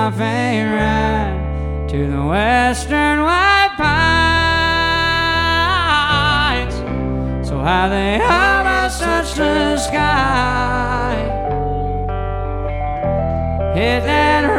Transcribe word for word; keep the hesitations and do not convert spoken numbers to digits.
my favorite, to the western white pines. So how they almost touch the sky, hit that